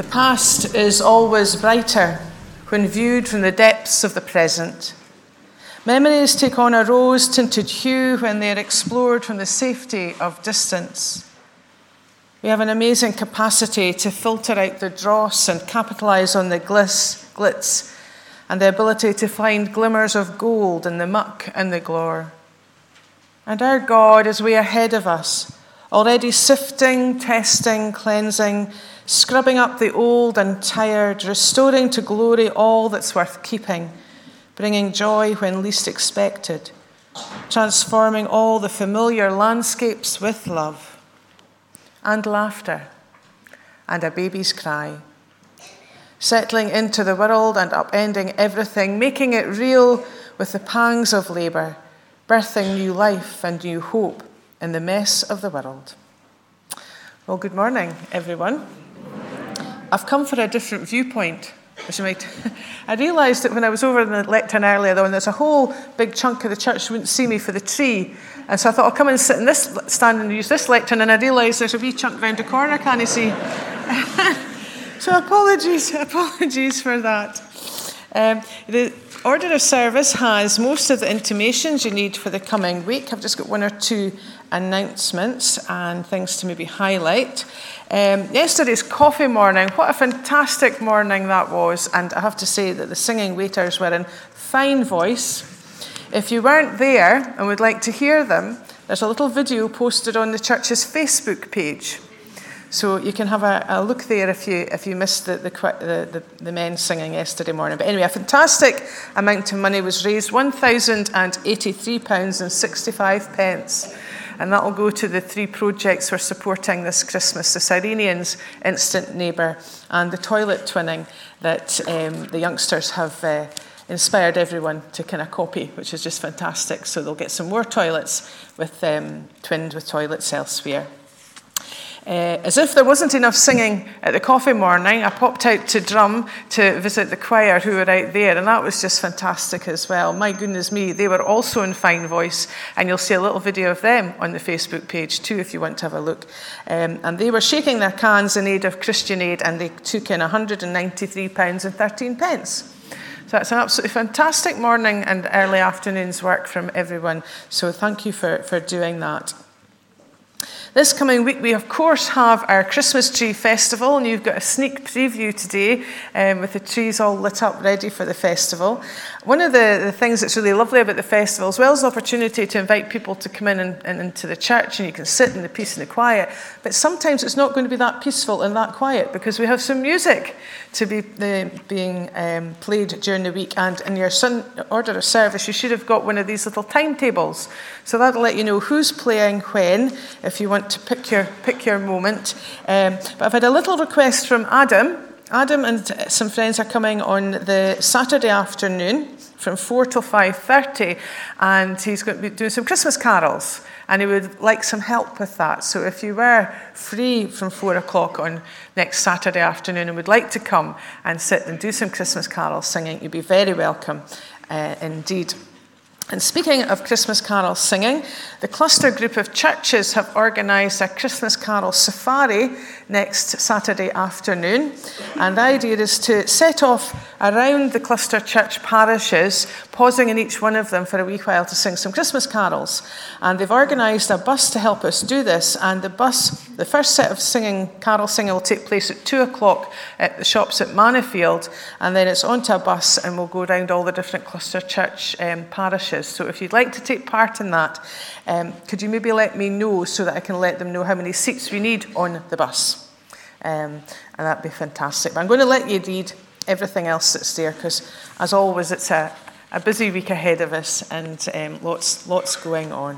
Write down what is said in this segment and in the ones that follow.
The past is always brighter when viewed from the depths of the present. Memories take on a rose-tinted hue when they are explored from the safety of distance. We have an amazing capacity to filter out the dross and capitalize on the glitz, and the ability to find glimmers of gold in the muck and the glore. And our God is way ahead of us, already sifting, testing, cleansing, scrubbing up the old and tired, restoring to glory all that's worth keeping, bringing joy when least expected, transforming all the familiar landscapes with love, and laughter, and a baby's cry, settling into the world and upending everything, making it real with the pangs of labour, birthing new life and new hope in the mess of the world. Well, good morning, everyone. I've come for a different viewpoint, as you might. I realised that when I was over in the lectern earlier, though, and there's a whole big chunk of the church wouldn't see me for the tree, and so I thought I'll come and sit in this stand and use this lectern, and I realised there's a wee chunk round the corner, can't you see? So apologies for that. The order of service has most of the intimations you need for the coming week. I've just got one or two announcements and things to maybe highlight. Yesterday's coffee morning, what a fantastic morning that was, and I have to say that the singing waiters were in fine voice. If you weren't there and would like to hear them, there's a little video posted on the church's Facebook page. So you can have a look there if you missed the men singing yesterday morning. But anyway, a fantastic amount of money was raised, £1,083.65. And that will go to the three projects we're supporting this Christmas: the Cyrenians, Instant Neighbour, and the toilet twinning that the youngsters have inspired everyone to kind of copy, which is just fantastic. So they'll get some more toilets with twinned with toilets elsewhere. As if there wasn't enough singing at the coffee morning, I popped out to Drum to visit the choir who were out there, and that was just fantastic as well. My goodness me, they were also in fine voice, and you'll see a little video of them on the Facebook page too if you want to have a look. And they were shaking their cans in aid of Christian Aid, and they took in £193.13. So that's an absolutely fantastic morning and early afternoon's work from everyone. So thank you for doing that. This coming week, we of course have our Christmas Tree Festival, and you've got a sneak preview today with the trees all lit up ready for the festival. One of the things that's really lovely about the festival, as well as the opportunity to invite people to come in and into the church, and you can sit in the peace and the quiet, but sometimes it's not going to be that peaceful and that quiet because we have some music to be being played during the week. And in your order of service, you should have got one of these little timetables. So that'll let you know who's playing when, if you want to pick your moment. But I've had a little request from Adam. Adam and some friends are coming on the Saturday afternoon from 4 till 5:30, and he's going to be doing some Christmas carols, and he would like some help with that. So if you were free from 4 o'clock on next Saturday afternoon and would like to come and sit and do some Christmas carol singing, you'd be very welcome indeed. And speaking of Christmas carol singing, the cluster group of churches have organised a Christmas carol safari next Saturday afternoon. And the idea is to set off around the cluster church parishes, pausing in each one of them for a wee while to sing some Christmas carols. And they've organised a bus to help us do this. And the first set of carol singing will take place at 2 o'clock at the shops at Mannifield. And then it's onto a bus and we'll go around all the different cluster church parishes. So if you'd like to take part in that, could you maybe let me know so that I can let them know how many seats we need on the bus? And that'd be fantastic. But I'm going to let you read everything else that's there because, as always, it's a busy week ahead of us and lots going on.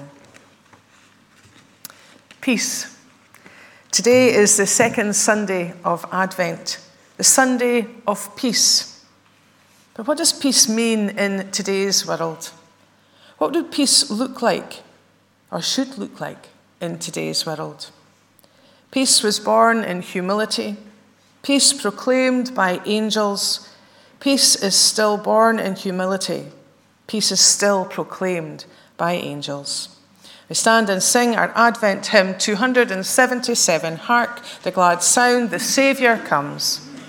Peace. Today is the second Sunday of Advent, the Sunday of peace. But what does peace mean in today's world? What would peace look like, or should look like, in today's world? Peace was born in humility, peace proclaimed by angels. Peace is still born in humility, peace is still proclaimed by angels. We stand and sing our Advent hymn 277, Hark the glad sound, the Saviour comes.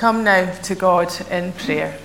come now to God in prayer.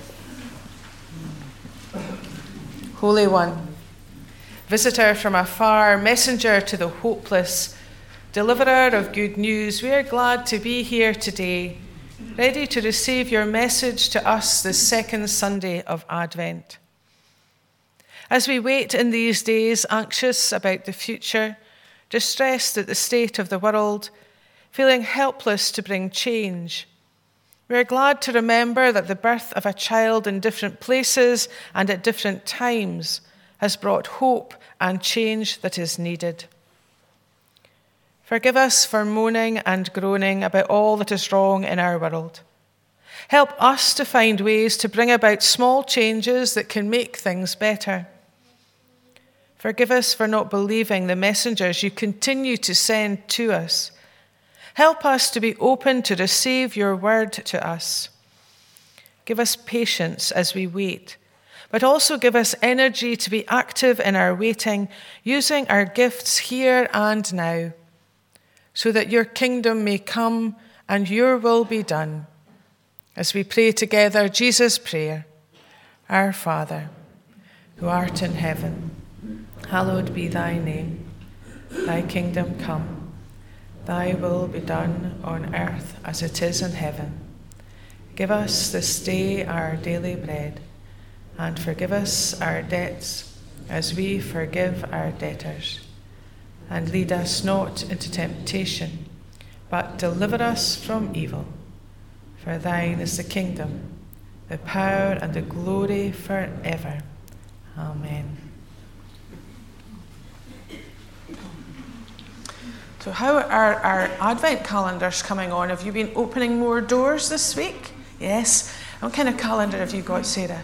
Holy One, visitor from afar, messenger to the hopeless, deliverer of good news, we are glad to be here today, ready to receive your message to us this second Sunday of Advent. As we wait in these days, anxious about the future, distressed at the state of the world, feeling helpless to bring change, we are glad to remember that the birth of a child in different places and at different times has brought hope and change that is needed. Forgive us for moaning and groaning about all that is wrong in our world. Help us to find ways to bring about small changes that can make things better. Forgive us for not believing the messengers you continue to send to us. Help us to be open to receive your word to us. Give us patience as we wait, but also give us energy to be active in our waiting, using our gifts here and now, so that your kingdom may come and your will be done. As we pray together Jesus' prayer, Our Father, who art in heaven, hallowed be thy name. Thy kingdom come, thy will be done on earth as it is in heaven. Give us this day our daily bread, and forgive us our debts as we forgive our debtors. And lead us not into temptation, but deliver us from evil. For thine is the kingdom, the power, and the glory forever. Amen. So how are our Advent calendars coming on? Have you been opening more doors this week? Yes. What kind of calendar have you got, Sarah?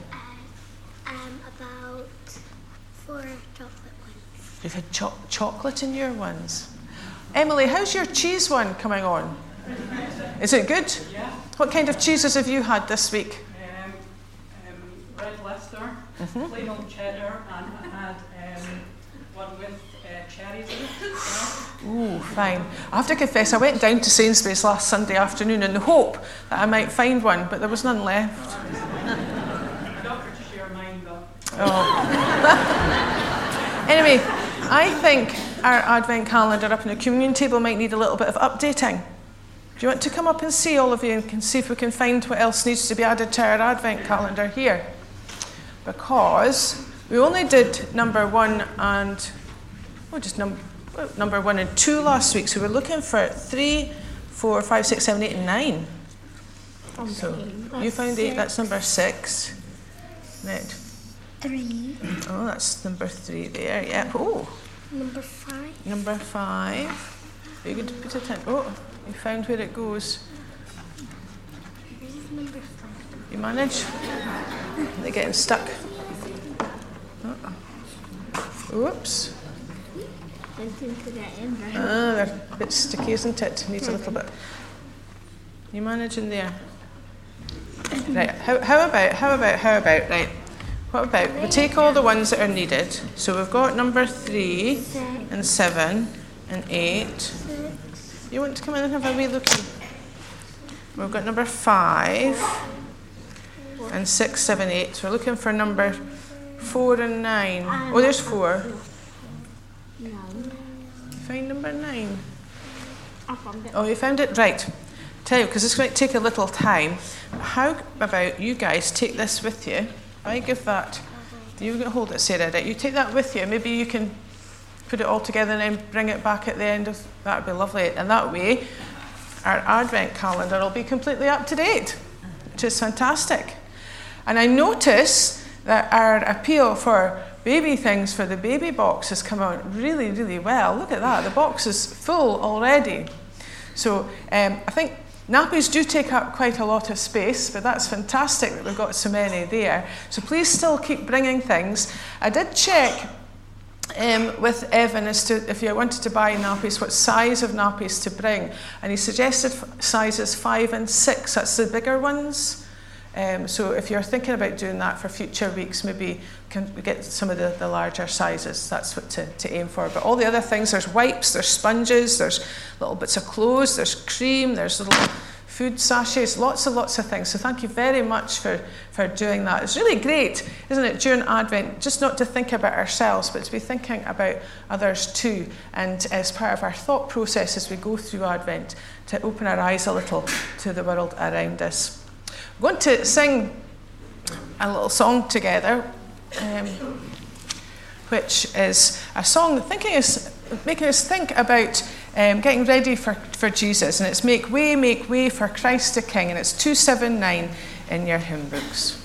About 4 chocolate ones. You've had chocolate in your ones. Emily, how's your cheese one coming on? Is it good? Yeah. What kind of cheeses have you had this week? Red Leicester, plain old cheddar, and I had one with cherries in it. Ooh, fine. I have to confess, I went down to Sainsbury's last Sunday afternoon in the hope that I might find one, but there was none left. I got her to share mine, though. Oh. Anyway, I think our Advent calendar up on the communion table might need a little bit of updating. Do you want to come up and see, all of you, and see if we can find what else needs to be added to our Advent calendar here? Because we only did number 1 and number 1 and 2 last week, so we're looking for 3, 4, 5, 6, 7, 8, and 9. So you found 8. That's number 6. Right. 3. Oh, that's number 3 there. Yeah. Oh. Number 5. Number 5. Are you going to put it in? Oh, you found where it goes. Where's number 5? You manage? They're getting stuck. Oops. They're a bit sticky, isn't it? Needs a little bit. You manage in there? Right. How about? Right. What about we take all the ones that are needed? So we've got number 3 and 7 and 8. You want to come in and have a wee look? We've got number 5 and 6, 7, 8. So we're looking for number 4 and 9. Oh, there's 4. No. Find number 9. I found it. Oh, you found it? Right. Tell you, because this might take a little time. How about you guys take this with you? I give that. You can hold it, Sarah. Right? You take that with you. Maybe you can put it all together and then bring it back at the end of. That would be lovely. And that way, our Advent calendar will be completely up to date, which is fantastic. And I notice that our appeal for baby things for the baby box has come out really, really well. Look at that. The box is full already. So I think nappies do take up quite a lot of space, but that's fantastic that we've got so many there. So please still keep bringing things. I did check with Evan as to if you wanted to buy nappies, what size of nappies to bring. And he suggested sizes 5 and 6. That's the bigger ones. So if you're thinking about doing that for future weeks, maybe can get some of the larger sizes. That's what to aim for. But all the other things, there's wipes, there's sponges, there's little bits of clothes, there's cream, there's little food sachets, lots of things. So thank you very much for doing that. It's really great, isn't it, during Advent, just not to think about ourselves, but to be thinking about others too. And as part of our thought process as we go through Advent, to open our eyes a little to the world around us. We're going to sing a little song together, which is a song making us think about getting ready for Jesus. And it's Make Way for Christ the King. And it's 279 in your hymn books.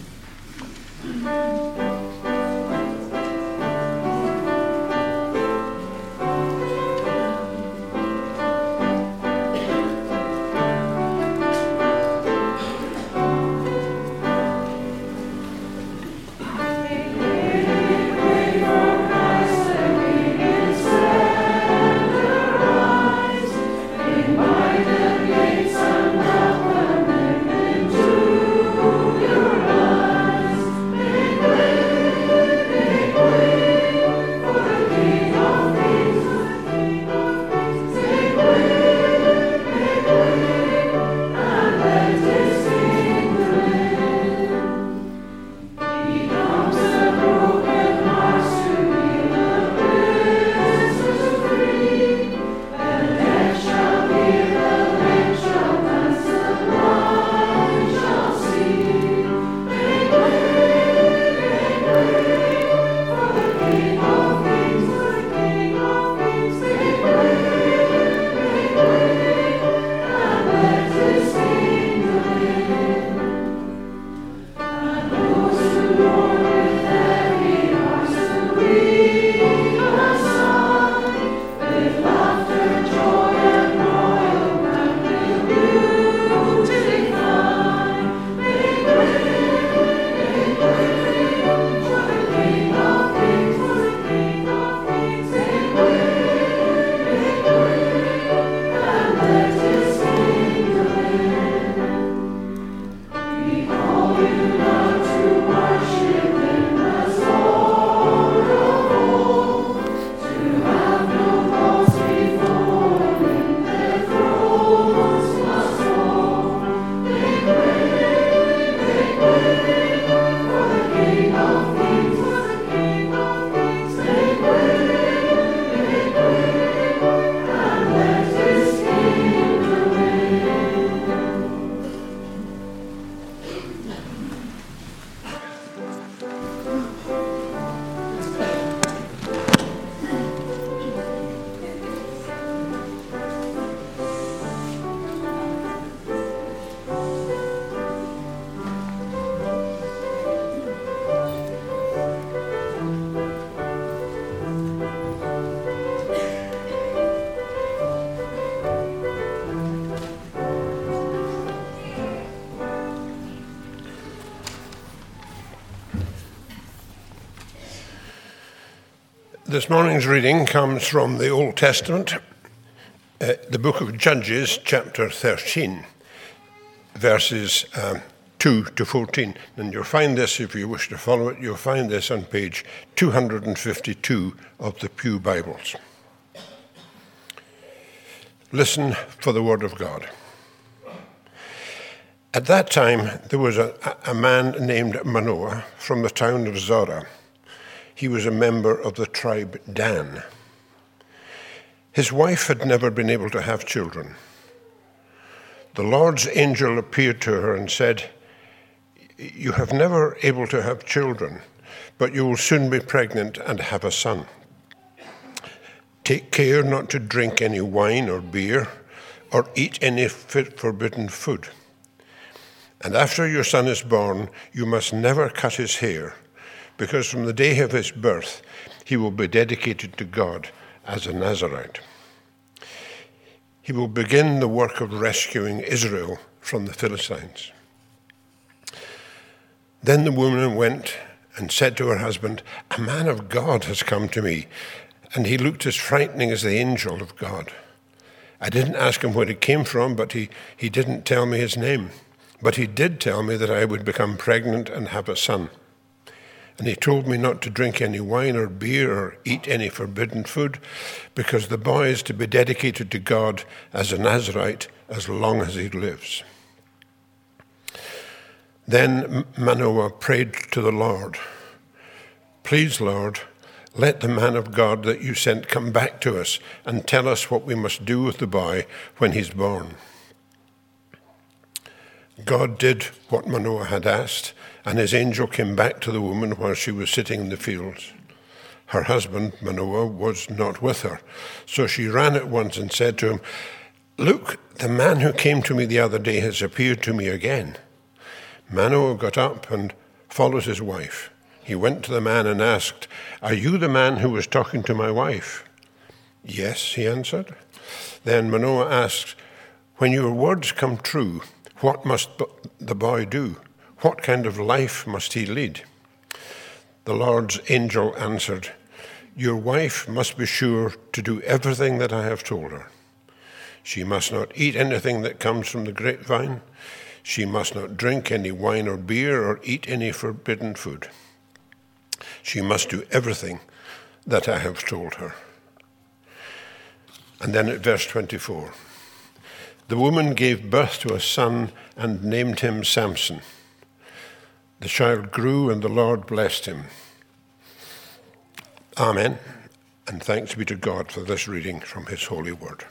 This morning's reading comes from the Old Testament, the book of Judges, chapter 13, verses 2 to 14. And you'll find this, if you wish to follow it, you'll find this on page 252 of the Pew Bibles. Listen for the word of God. At that time, there was a man named Manoah from the town of Zorah. He was a member of the tribe Dan. His wife had never been able to have children. The Lord's angel appeared to her and said, "You have never able to have children, but you will soon be pregnant and have a son. Take care not to drink any wine or beer or eat any forbidden food. And after your son is born, you must never cut his hair, because from the day of his birth, he will be dedicated to God as a Nazirite. He will begin the work of rescuing Israel from the Philistines." Then the woman went and said to her husband, "A man of God has come to me, and he looked as frightening as the angel of God. I didn't ask him where he came from, but he didn't tell me his name. But he did tell me that I would become pregnant and have a son. And he told me not to drink any wine or beer or eat any forbidden food, because the boy is to be dedicated to God as a Nazirite as long as he lives. Then Manoah prayed to the Lord, "Please, Lord, let the man of God that you sent come back to us and tell us what we must do with the boy when he's born." God did what Manoah had asked, and his angel came back to the woman while she was sitting in the fields. Her husband, Manoah, was not with her, so she ran at once and said to him, "Look, the man who came to me the other day has appeared to me again." Manoah got up and followed his wife. He went to the man and asked, "Are you the man who was talking to my wife?" "Yes," he answered. Then Manoah asked, "When your words come true, what must the boy do? What kind of life must he lead?" The Lord's angel answered, "Your wife must be sure to do everything that I have told her. She must not eat anything that comes from the grapevine. She must not drink any wine or beer or eat any forbidden food. She must do everything that I have told her." And then at verse 24, the woman gave birth to a son and named him Samson. The child grew and the Lord blessed him. Amen. And thanks be to God for this reading from his holy word.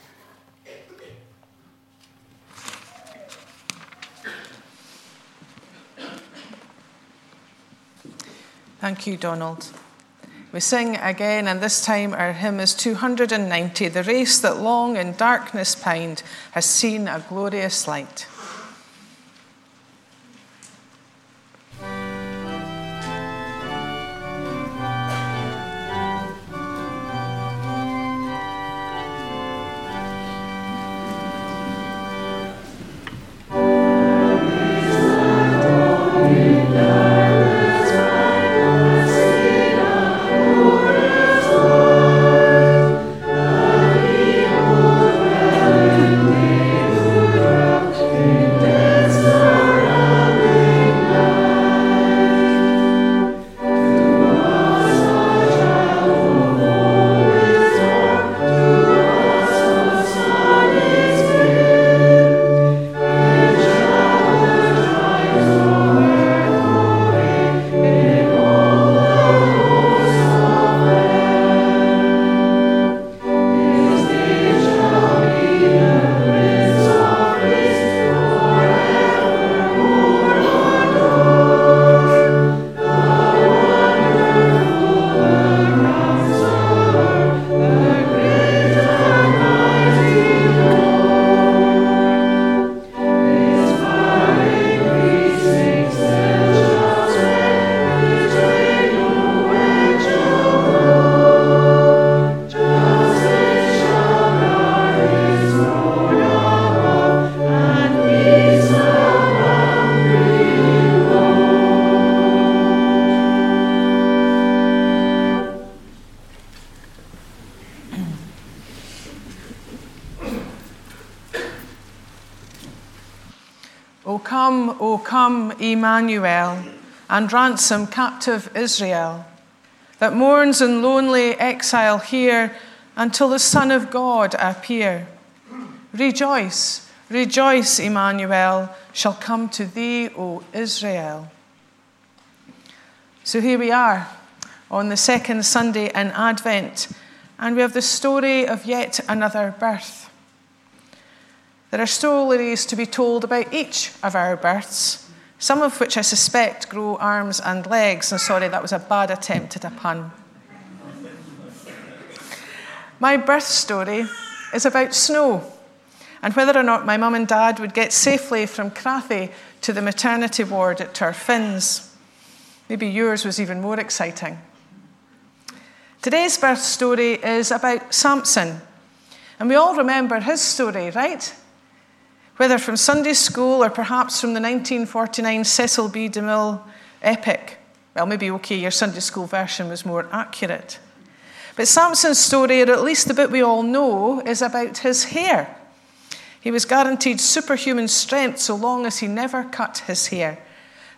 Thank you, Donald. We sing again, and this time our hymn is 290, "The race that long in darkness pined has seen a glorious light." O come, Emmanuel, and ransom captive Israel, that mourns in lonely exile here until the Son of God appear. Rejoice, rejoice, Emmanuel shall come to thee, O Israel. So here we are on the second Sunday in Advent, and we have the story of yet another birth. There are stories to be told about each of our births, some of which I suspect grow arms and legs. And sorry, that was a bad attempt at a pun. My birth story is about snow and whether or not my mum and dad would get safely from Crathy to the maternity ward at Turfins. Maybe yours was even more exciting. Today's birth story is about Samson, and we all remember his story, right? Whether from Sunday school or perhaps from the 1949 Cecil B. DeMille epic. Well, maybe okay, your Sunday school version was more accurate. But Samson's story, or at least the bit we all know, is about his hair. He was guaranteed superhuman strength so long as he never cut his hair.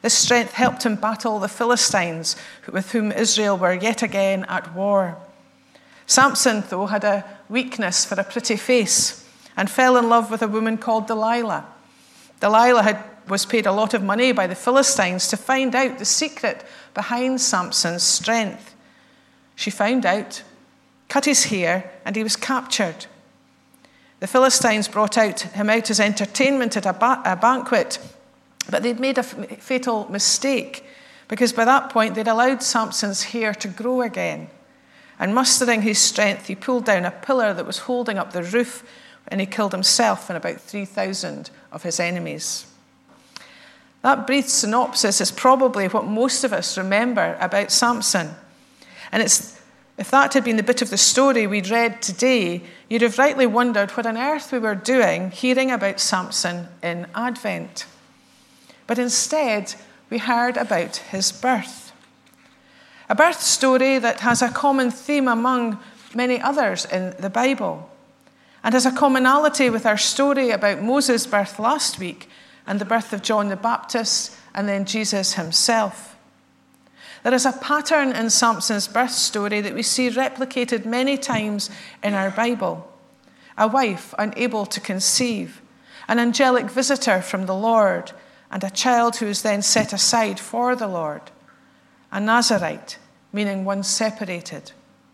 This strength helped him battle the Philistines, with whom Israel were yet again at war. Samson, though, had a weakness for a pretty face and fell in love with a woman called Delilah. Delilah was paid a lot of money by the Philistines to find out the secret behind Samson's strength. She found out, cut his hair, and he was captured. The Philistines brought him out as entertainment at a banquet, but they'd made a fatal mistake, because by that point they'd allowed Samson's hair to grow again. And mustering his strength, he pulled down a pillar that was holding up the roof, and he killed himself and about 3,000 of his enemies. That brief synopsis is probably what most of us remember about Samson. And if that had been the bit of the story we'd read today, you'd have rightly wondered what on earth we were doing hearing about Samson in Advent. But instead, we heard about his birth. A birth story that has a common theme among many others in the Bible, and has a commonality with our story about Moses' birth last week and the birth of John the Baptist and then Jesus himself. There is a pattern in Samson's birth story that we see replicated many times in our Bible. A wife unable to conceive, an angelic visitor from the Lord, and a child who is then set aside for the Lord. A Nazarite, meaning one separated.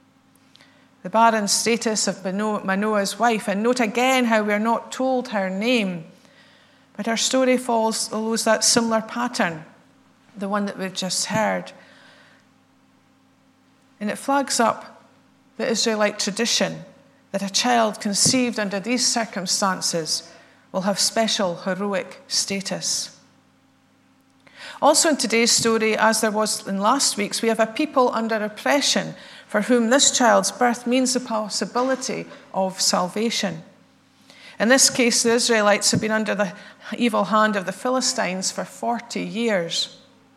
The barren status of Manoah's wife, and note again how we are not told her name, but our story follows that similar pattern, the one that we've just heard. And it flags up the Israelite tradition that a child conceived under these circumstances will have special heroic status. Also in today's story, as there was in last week's, we have a people under oppression for whom this child's birth means the possibility of salvation. In this case, the Israelites have been under the evil hand of the Philistines for 40 years.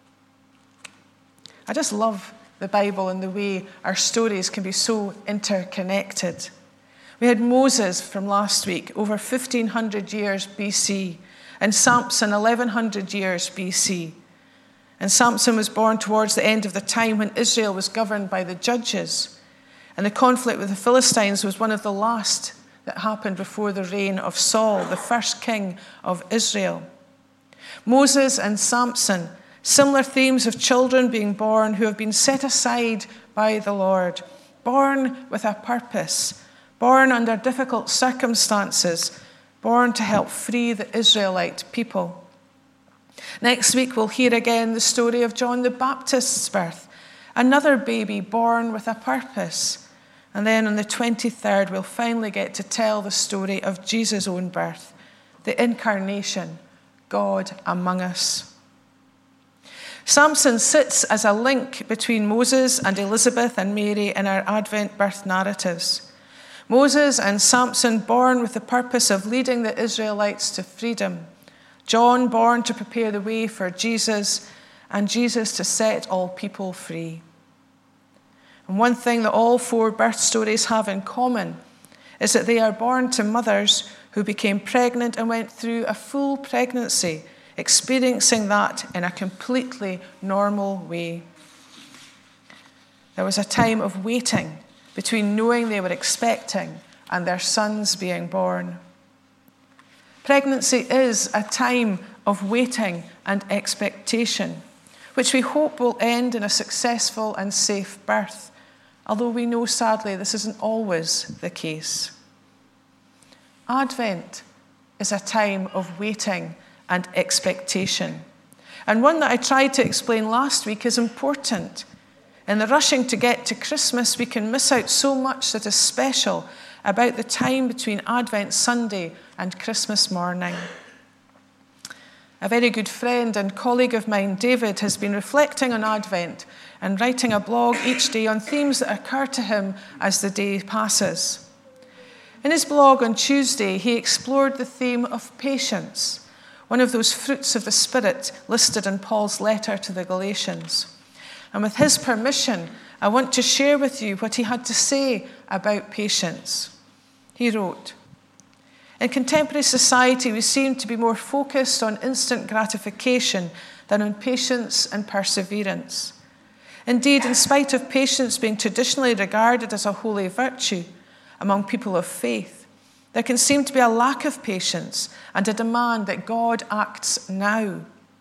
I just love the Bible and the way our stories can be so interconnected. We had Moses from last week, over 1,500 years BC, and Samson, 1,100 years BC. And Samson was born towards the end of the time when Israel was governed by the judges. And the conflict with the Philistines was one of the last that happened before the reign of Saul, the first king of Israel. Moses and Samson, similar themes of children being born who have been set aside by the Lord, born with a purpose, born under difficult circumstances, born to help free the Israelite people. Next week, we'll hear again the story of John the Baptist's birth, another baby born with a purpose. And then on the 23rd, we'll finally get to tell the story of Jesus' own birth, the incarnation, God among us. Samson sits as a link between Moses and Elizabeth and Mary in our Advent birth narratives. Moses and Samson born with the purpose of leading the Israelites to freedom. John born to prepare the way for Jesus, and Jesus to set all people free. And one thing that all four birth stories have in common is that they are born to mothers who became pregnant and went through a full pregnancy, experiencing that in a completely normal way. There was a time of waiting between knowing they were expecting and their sons being born. Pregnancy is a time of waiting and expectation, which we hope will end in a successful and safe birth, although we know sadly this isn't always the case. Advent is a time of waiting and expectation, and one that I tried to explain last week is important. In the rushing to get to Christmas, we can miss out so much that is special about the time between Advent Sunday and Christmas morning. A very good friend and colleague of mine, David, has been reflecting on Advent and writing a blog each day on themes that occur to him as the day passes. In his blog on Tuesday, he explored the theme of patience, one of those fruits of the Spirit listed in Paul's letter to the Galatians. And with his permission, I want to share with you what he had to say about patience. He wrote, "In contemporary society, we seem to be more focused on instant gratification than on patience and perseverance. Indeed, in spite of patience being traditionally regarded as a holy virtue among people of faith, there can seem to be a lack of patience and a demand that God acts now.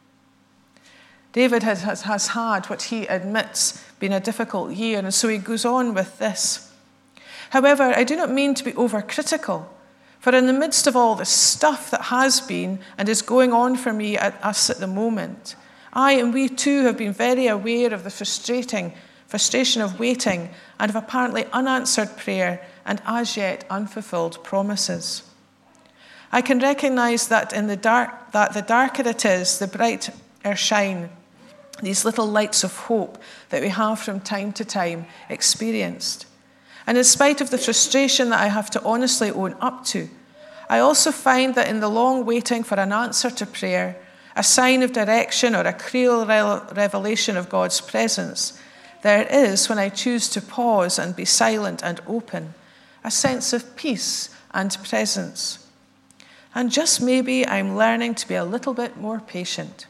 David has had what he admits been a difficult year, and so he goes on with this. However, I do not mean to be overcritical, for in the midst of all the stuff that has been and is going on for me us at the moment, I and we too have been very aware of the frustration of waiting and of apparently unanswered prayer and as yet unfulfilled promises. I can recognize that the darker it is, the brighter shine these little lights of hope that we have from time to time experienced. And in spite of the frustration that I have to honestly own up to, I also find that in the long waiting for an answer to prayer, a sign of direction or a clear revelation of God's presence, there is, when I choose to pause and be silent and open, a sense of peace and presence. And just maybe I'm learning to be a little bit more patient.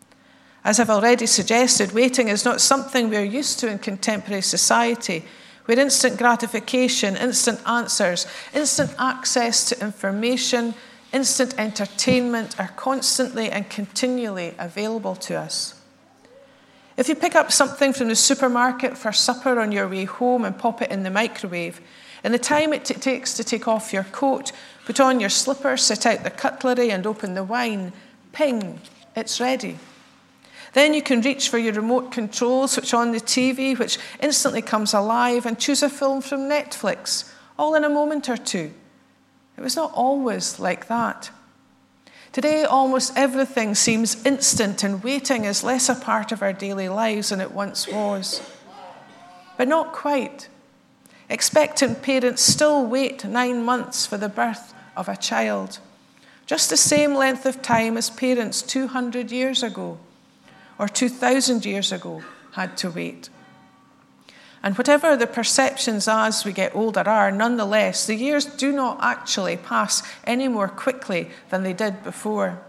As I've already suggested, waiting is not something we're used to in contemporary society, where instant gratification, instant answers, instant access to information, instant entertainment are constantly and continually available to us. If you pick up something from the supermarket for supper on your way home and pop it in the microwave, in the time it takes to take off your coat, put on your slippers, set out the cutlery and open the wine, ping, it's ready. Then you can reach for your remote control, switch on the TV, which instantly comes alive, and choose a film from Netflix, all in a moment or two. It was not always like that. Today, almost everything seems instant, and waiting is less a part of our daily lives than it once was. But not quite. Expectant parents still wait 9 months for the birth of a child, just the same length of time as parents 200 years ago or 2,000 years ago had to wait. And whatever the perceptions as we get older are, nonetheless, the years do not actually pass any more quickly than they did before.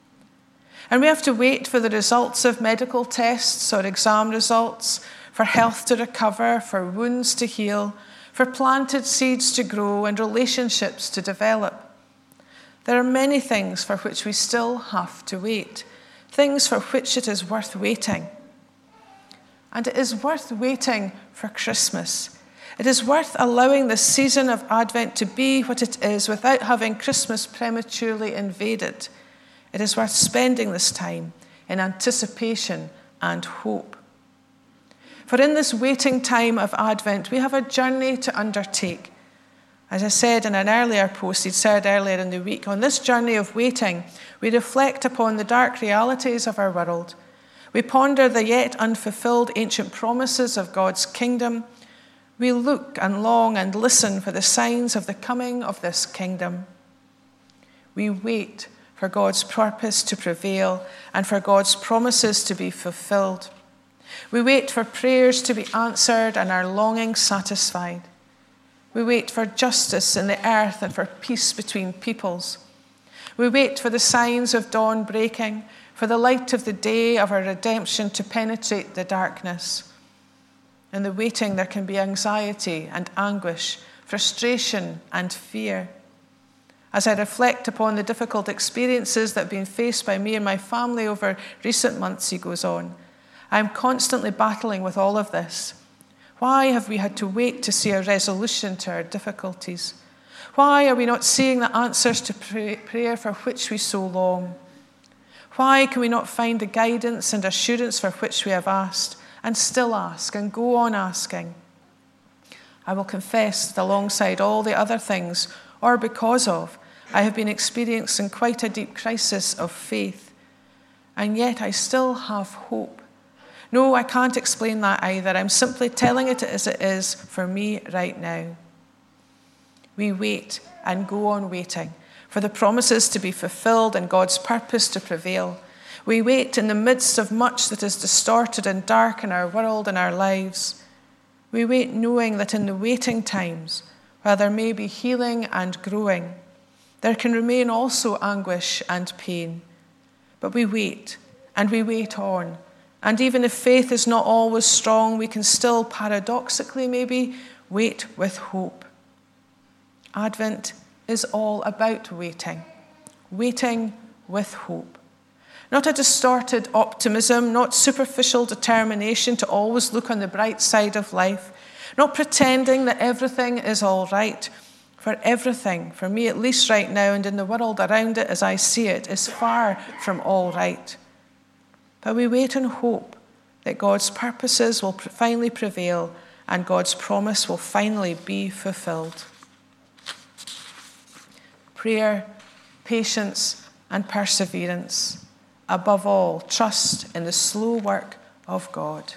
And we have to wait for the results of medical tests or exam results, for health to recover, for wounds to heal, for planted seeds to grow and relationships to develop. There are many things for which we still have to wait, things for which it is worth waiting. And it is worth waiting for Christmas. It is worth allowing the season of Advent to be what it is without having Christmas prematurely invaded. It is worth spending this time in anticipation and hope. For in this waiting time of Advent, we have a journey to undertake. As I said in an earlier post he'd said earlier in the week, on this journey of waiting, we reflect upon the dark realities of our world. We ponder the yet unfulfilled ancient promises of God's kingdom. We look and long and listen for the signs of the coming of this kingdom. We wait for God's purpose to prevail and for God's promises to be fulfilled. We wait for prayers to be answered and our longings satisfied. We wait for justice in the earth and for peace between peoples. We wait for the signs of dawn breaking, for the light of the day of our redemption to penetrate the darkness. In the waiting, there can be anxiety and anguish, frustration and fear. As I reflect upon the difficult experiences that have been faced by me and my family over recent months, he goes on, I am constantly battling with all of this. Why have we had to wait to see a resolution to our difficulties? Why are we not seeing the answers to prayer for which we so long? Why can we not find the guidance and assurance for which we have asked and still ask and go on asking? I will confess that alongside all the other things, or because of, I have been experiencing quite a deep crisis of faith. And yet I still have hope. No, I can't explain that either. I'm simply telling it as it is for me right now. We wait and go on waiting for the promises to be fulfilled and God's purpose to prevail. We wait in the midst of much that is distorted and dark in our world and our lives. We wait knowing that in the waiting times, while there may be healing and growing, there can remain also anguish and pain. But we wait, and we wait on. And even if faith is not always strong, we can still paradoxically maybe wait with hope. Advent is all about waiting with hope. Not a distorted optimism, not superficial determination to always look on the bright side of life, not pretending that everything is all right. For everything, for me at least right now and in the world around it as I see it, is far from all right. But we wait and hope that God's purposes will finally prevail and God's promise will finally be fulfilled. Prayer, patience, and perseverance. Above all, trust in the slow work of God.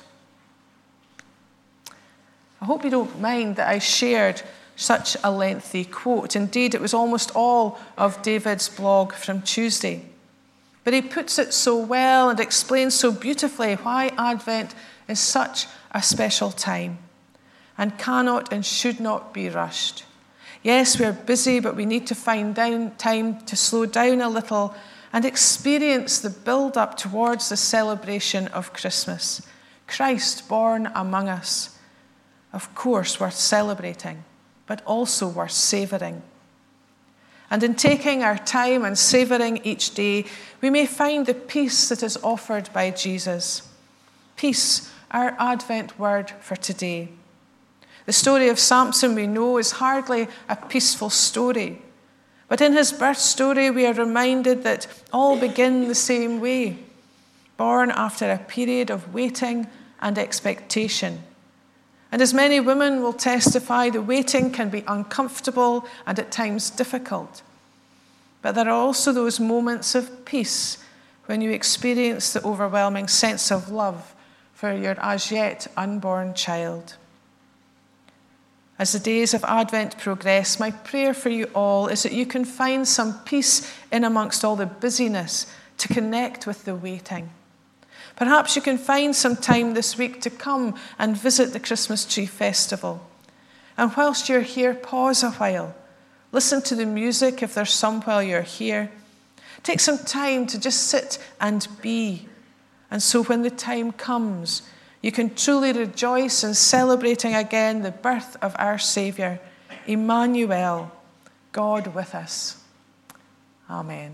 I hope you don't mind that I shared such a lengthy quote. Indeed, it was almost all of David's blog from Tuesday. But he puts it so well and explains so beautifully why Advent is such a special time and cannot and should not be rushed. Yes, we're busy, but we need to find time to slow down a little and experience the build-up towards the celebration of Christmas. Christ born among us. Of course, worth celebrating, but also worth savouring. And in taking our time and savouring each day, we may find the peace that is offered by Jesus. Peace, our Advent word for today. The story of Samson, we know, is hardly a peaceful story. But in his birth story, we are reminded that all begin the same way, born after a period of waiting and expectation. And as many women will testify, the waiting can be uncomfortable and at times difficult. But there are also those moments of peace when you experience the overwhelming sense of love for your as yet unborn child. As the days of Advent progress, my prayer for you all is that you can find some peace in amongst all the busyness to connect with the waiting. Perhaps you can find some time this week to come and visit the Christmas Tree Festival. And whilst you're here, pause a while. Listen to the music if there's some while you're here. Take some time to just sit and be. And so when the time comes, you can truly rejoice in celebrating again the birth of our Saviour, Emmanuel, God with us. Amen.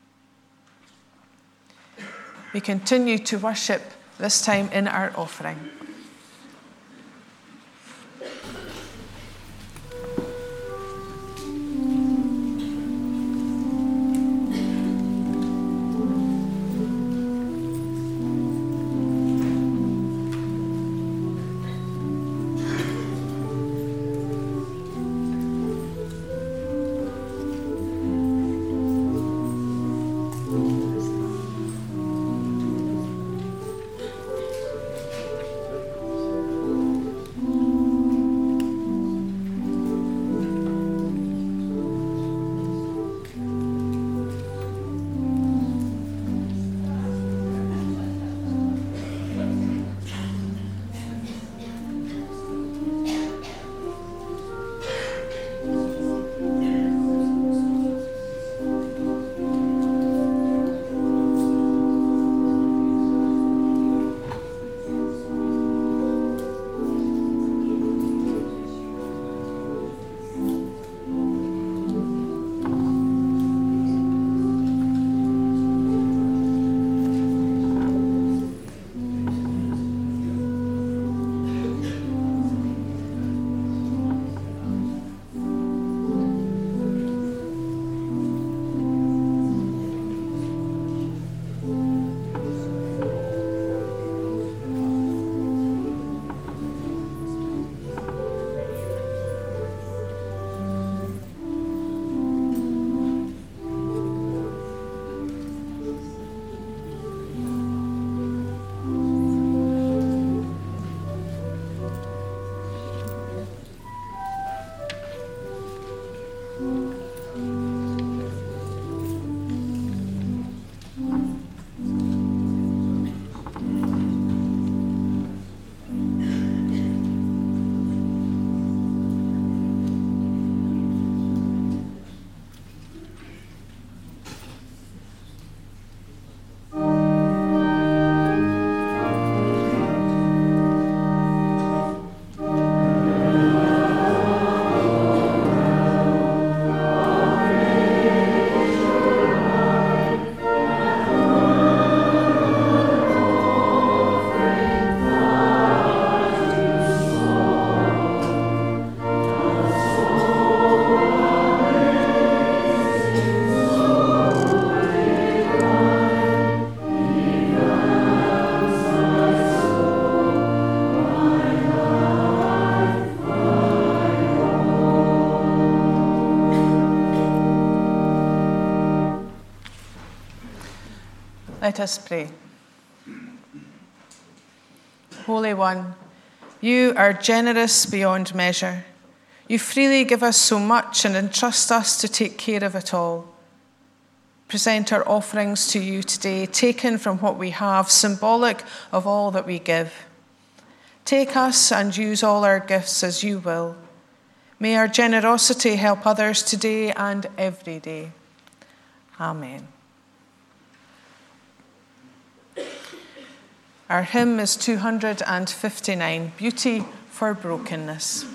We continue to worship, this time in our offering. Let us pray. Holy One, you are generous beyond measure. You freely give us so much and entrust us to take care of it all. Present our offerings to you today, taken from what we have, symbolic of all that we give. Take us and use all our gifts as you will. May our generosity help others today and every day. Amen. Our hymn is 259, Beauty for Brokenness.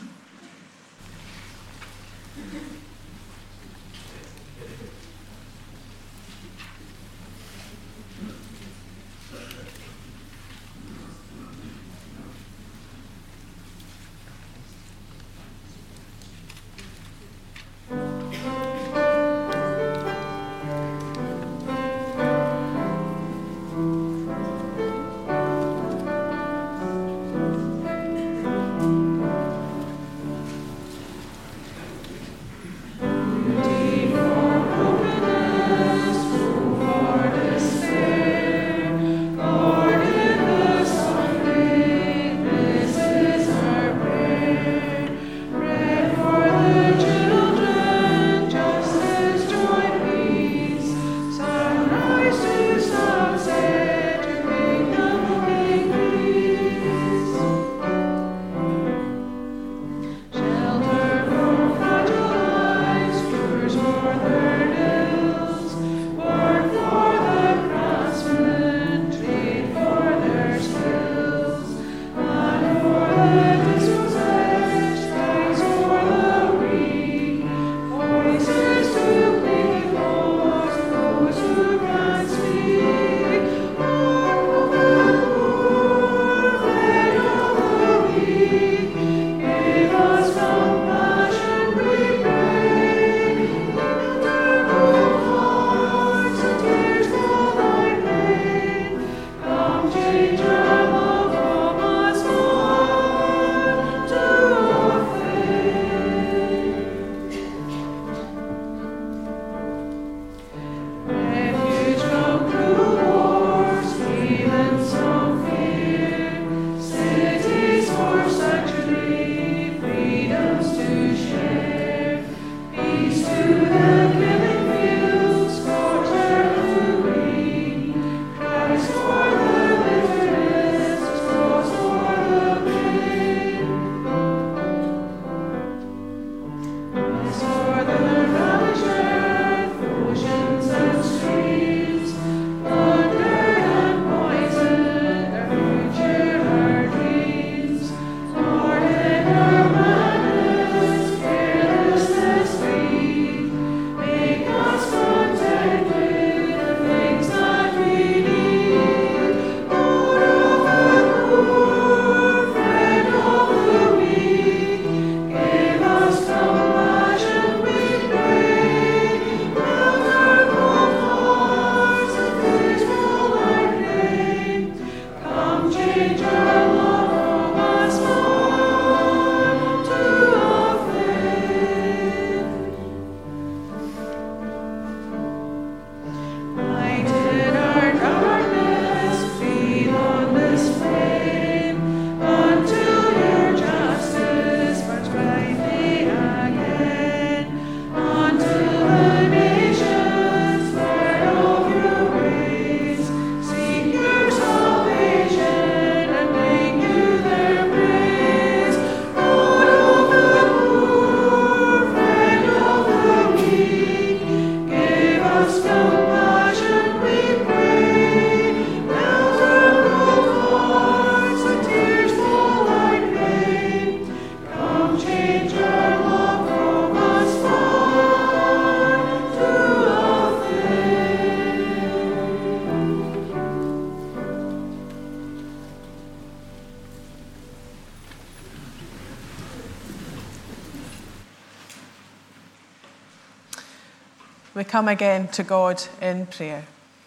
we come again to God in prayer.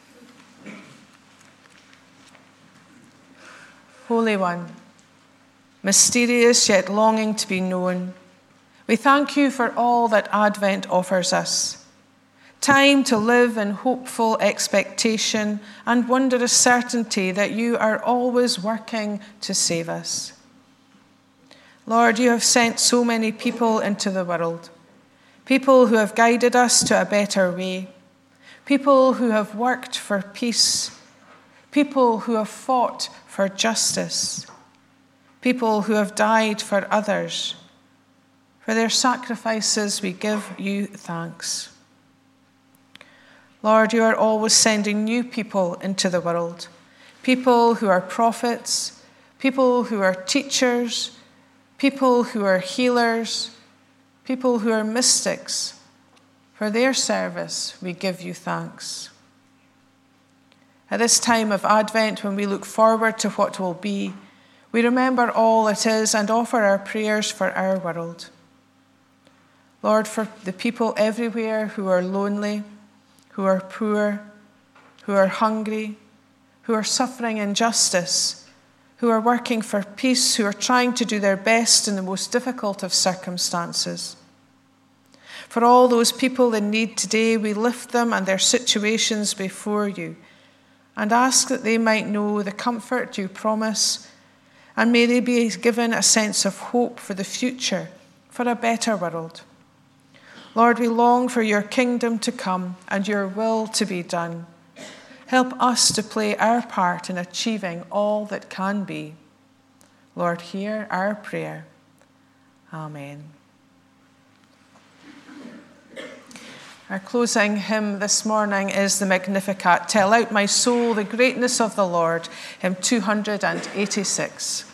Holy One, mysterious yet longing to be known, we thank you for all that Advent offers us. Time to live in hopeful expectation and wondrous certainty that you are always working to save us. Lord, you have sent so many people into the world. People who have guided us to a better way. People who have worked for peace. People who have fought for justice. People who have died for others. For their sacrifices we give you thanks. Lord, you are always sending new people into the world. People who are prophets, people who are teachers, people who are healers, people who are mystics. For their service we give you thanks. At this time of Advent, when we look forward to what will be, we remember all it is and offer our prayers for our world. Lord, for the people everywhere who are lonely, who are poor, who are hungry, who are suffering injustice, who are working for peace, who are trying to do their best in the most difficult of circumstances. For all those people in need today, we lift them and their situations before you and ask that they might know the comfort you promise, and may they be given a sense of hope for the future, for a better world. Lord, we long for your kingdom to come and your will to be done. Help us to play our part in achieving all that can be. Lord, hear our prayer. Amen. Our closing hymn this morning is the Magnificat. Tell out, my soul, the greatness of the Lord, hymn 286.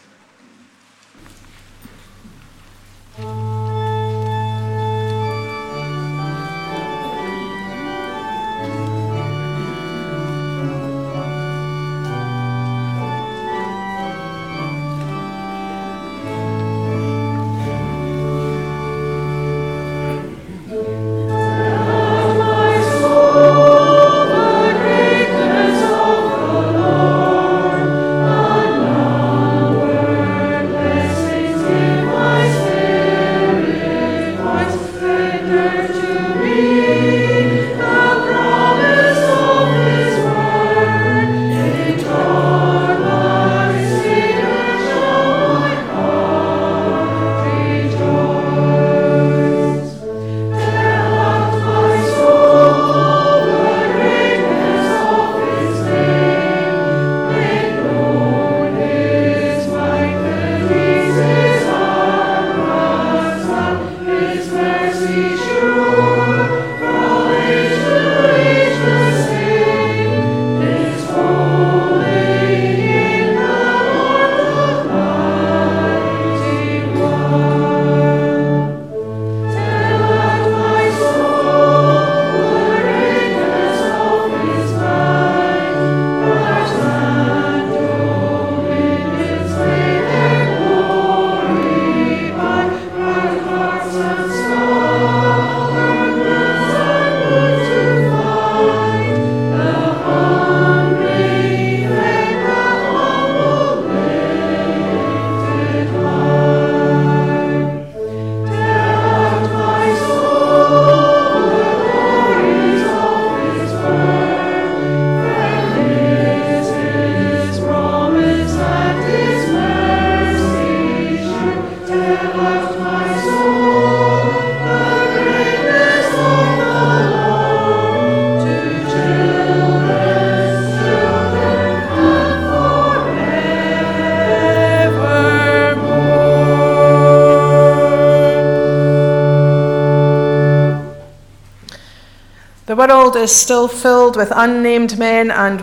The world is still filled with unnamed men and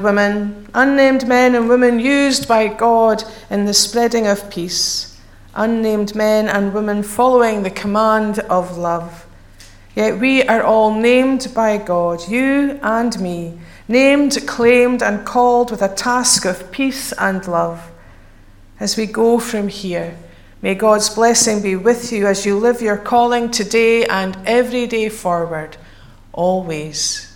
women used by God in the spreading of peace, unnamed men and women following the command of love. Yet we are all named by God, you and me, named, claimed, and called with a task of peace and love. As we go from here, may God's blessing be with you as you live your calling today and every day forward. Always.